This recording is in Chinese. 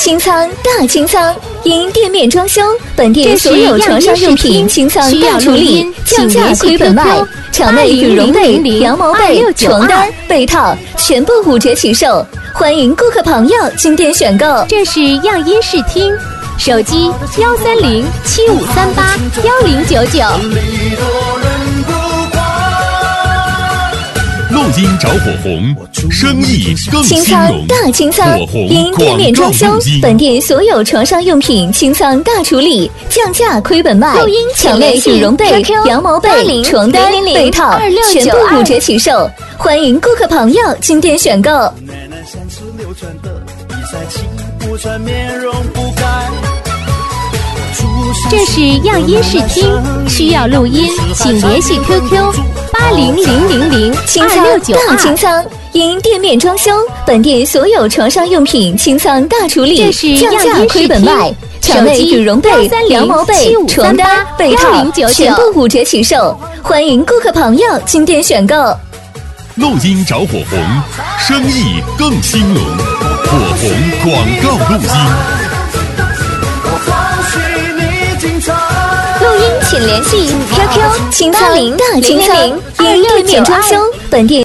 清仓大清仓，因店面装修，本店所有床上用品清仓大处理，降价亏本卖。场内羽绒被、羊毛被、床单、被套全部5折起售，欢迎顾客朋友进店选购。 这是样音视听，手机13075381099。 录音着火红，生意更清兴隆。 仓大清仓，因店面装修，本店所有床上用品清仓大处理，降价亏本卖。 录音场内羽绒被、羊毛被、床单、被套全部5折起售，欢迎顾客朋友进店选购。 奶奶三尺流传的比赛气不喘，面容不改。 这是样音视听，需要录音请联系 QQ80000269 清仓大清仓，因店面装修，本店所有床上用品清仓大处理，降价亏本卖。场内羽绒被、羊毛被、床单、被套全部5折起售，欢迎顾客朋友进店选购。 录音着火红，生意更兴隆。火红广告录音。 录音请联系 QQ 清仓大清仓，因店面装修，本店